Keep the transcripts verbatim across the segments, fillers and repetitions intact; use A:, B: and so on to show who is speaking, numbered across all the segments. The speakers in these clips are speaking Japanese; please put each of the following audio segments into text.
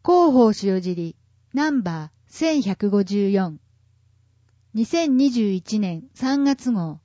A: 広報塩尻ナンバーせんひゃくごじゅうよん、にせんにじゅういちねんさんがつ号。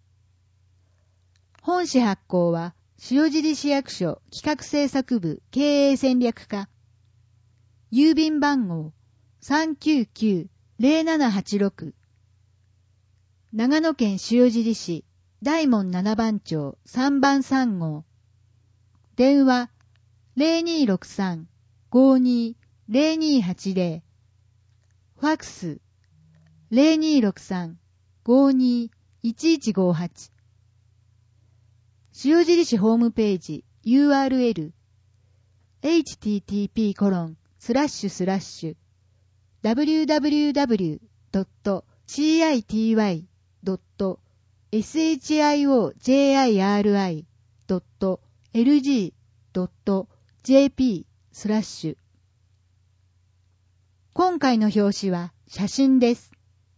A: 本誌発行は塩尻市役所企画制作部経営戦略課。郵便番号 さんきゅうきゅうゼロななはちろく。長野県塩尻市大門ななばん町さんばんさん号。電話 ゼロにーろくさん ごーにー ゼロにーはちゼロ。ファックス ゼロにーろくさん ごーにー いちいちごーはち。塩尻市ホームページ ユーアールエル エイチティーティーピーコロンスラッシュスラッシュ ダブリューダブリューダブリュードットシーアイティーワイドットエスエイチアイオージェイアイアールアイドットエルジードットジェーピースラッシュ。今回の表紙は写真です。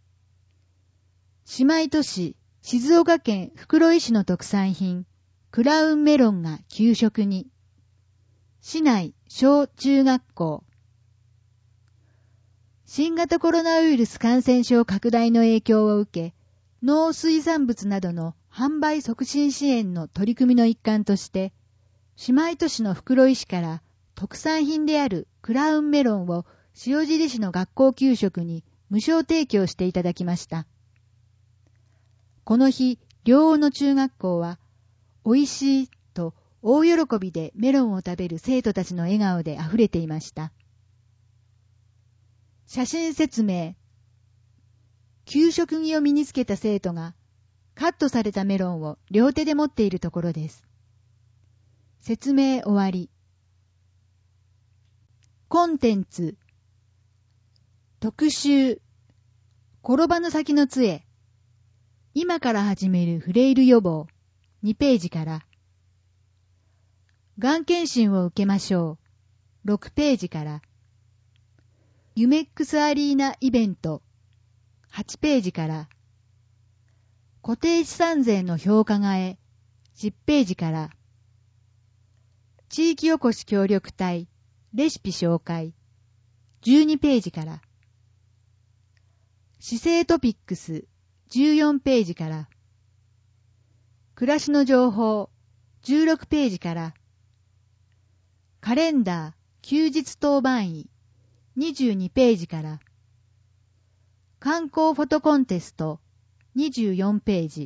A: 姉妹都市静岡県袋井市の特産品クラウンメロンが給食に。市内小中学校。新型コロナウイルス感染症拡大の影響を受け、農水産物などの販売促進支援の取り組みの一環として、姉妹都市の袋井市から特産品であるクラウンメロンを塩尻市の学校給食に無償提供していただきました。この日、両方の中学校は、おいしいと大喜びでメロンを食べる生徒たちの笑顔であふれていました。写真説明。給食着を身につけた生徒がカットされたメロンを両手で持っているところです。説明終わり。コンテンツ。特集。転ばぬ先の杖。今から始めるフレイル予防。にページから。がん検診を受けましょう。ろくページから。ユメックスアリーナイベント。はちページから。固定資産税の評価替え。じゅっページから。地域おこし協力隊。レシピ紹介。じゅうにページから。市政トピックス。じゅうよんページから。暮らしの情報。じゅうろくページから。カレンダー。休日当番医。にじゅうにページから。観光フォトコンテスト。にじゅうよんページ。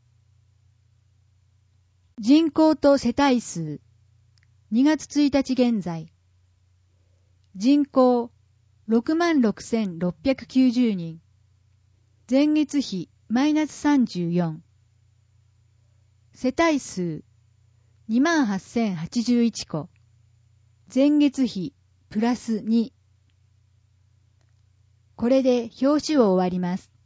A: 人口と世帯数。にがつついたち現在。人口 ろくまんろくせんろっぴゃくきゅうじゅうにん。前月比マイナスさんじゅうよん。世帯数 にまんはっせんはちじゅういちこ。前月比プラスに。これで表紙を終わります。